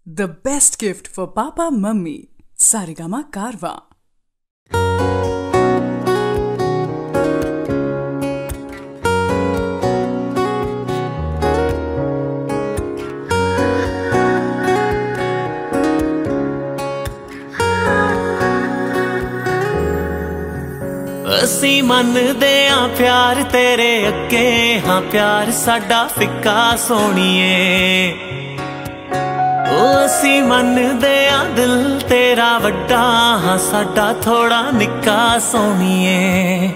The best gift for Papa Mummy. Saregama Karwa. ਅਸੀਂ ਮੰਨਦੇ ਆਂ प्यार तेरे अगे हाँ प्यार साडा फिक्का सोणीए ਅਸੀਂ ਮੰਨਦੇ ਆਂ दिल तेरा वड्डा हाँ साडा थोड़ा निक्का सोणीए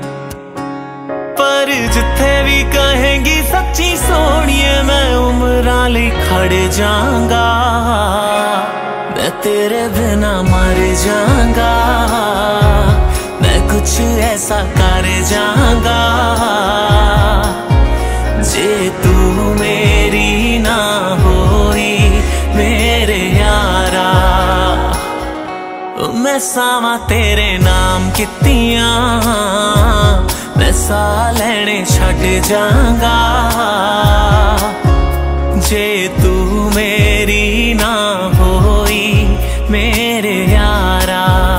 पर जिथे भी कहेंगी सच्ची सोणीए मैं उम्रां लई खड़ जांगा मैं तेरे बिना मर जांगा कुछ ऐसा कर जाऊंगा जे तू मेरी ना होई मेरे यारा मैं सावा तेरे नाम कितियां मैं सा लेने छड़ जाऊंगा जे तू मेरी ना होई मेरे यारा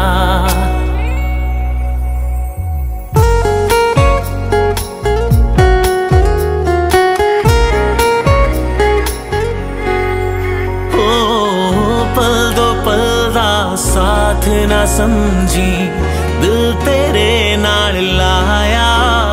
साथ ना समझी दिल तेरे नाल लाया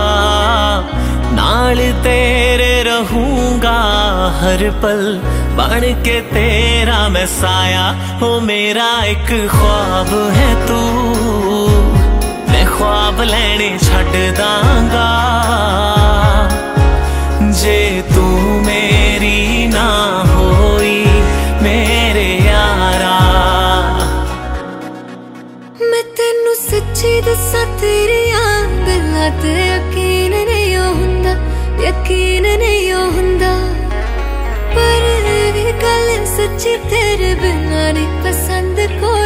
नाल तेरे रहूंगा हर पल बन के तेरा मैं साया हो मेरा एक ख्वाब है तू मैं ख्वाब लेने छड़ दांगा जे तू मेरी ना होई मेरे यारा सच्ची दसा तेरियां गल्लां ते यकीन नहीं हुंदा पर वी गल सच्ची तेरे बिना नहीं पसंद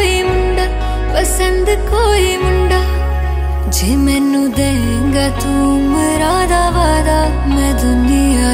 कोई मुंडा जे मैनू देंगा तू उमरां दा वादा मैं दुनिया